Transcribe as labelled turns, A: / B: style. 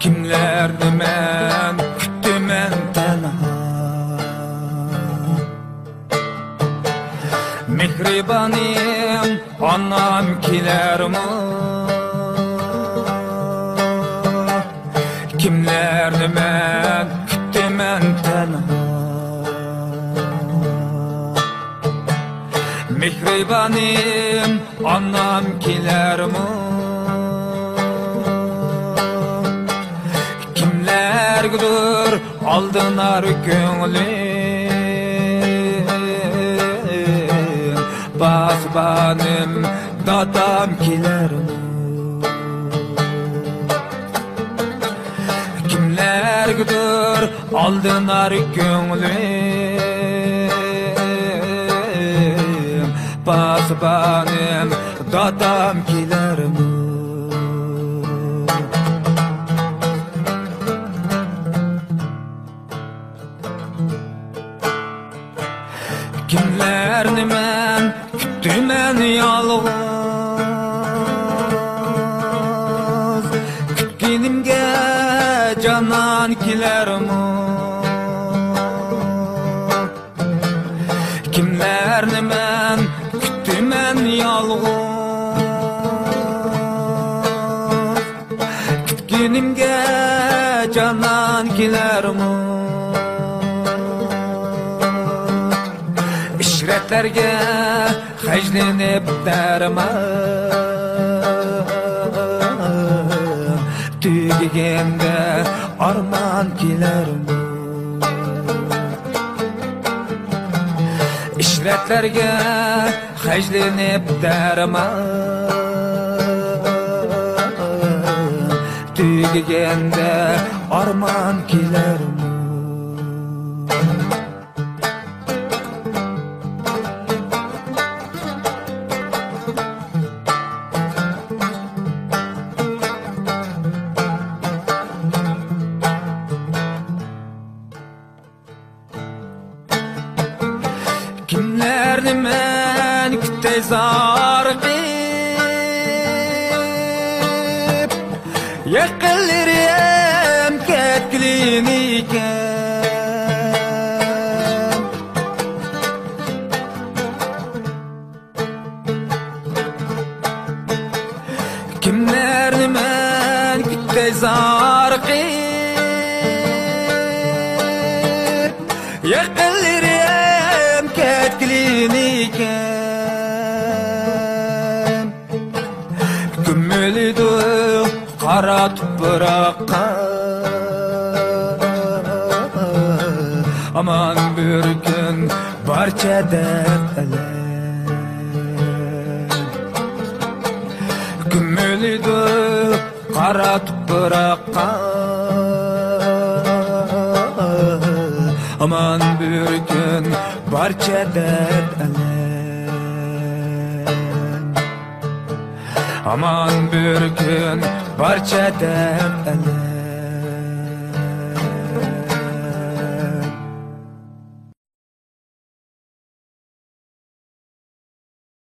A: Kimlerni men küttümen tenha. Mehribanim anam kilermi? Kimlerni men küttümen tenha. Mehribanim anam kilermi? Kimlerdir aldınar gönlüm, basbanim dadam kilermi? Kimlerdir aldınar gönlüm, basbanim dadam kilermi? Kimlerni men küttümen yalğız, kütkenimge canan kilermi? Kimlerni men küttümen yalğız, kütkenimge canan kilermi? İşretlerge heclenip derman, tügegende arman kilermi? İşretlerge heclenip derman, tügegende arman kilermi? Kimlerni men kütte zargip, yakınlarım ketkiliniken. Kimlerni men kütte zargip, yakınlarım ketkiliniken. Kümmelidu qara tupraqqa, aman bir gün barcha dertler. Kümmelidu qara tupraqqa, aman bir gün barcha dertler. Aman bir gün barcha dertler.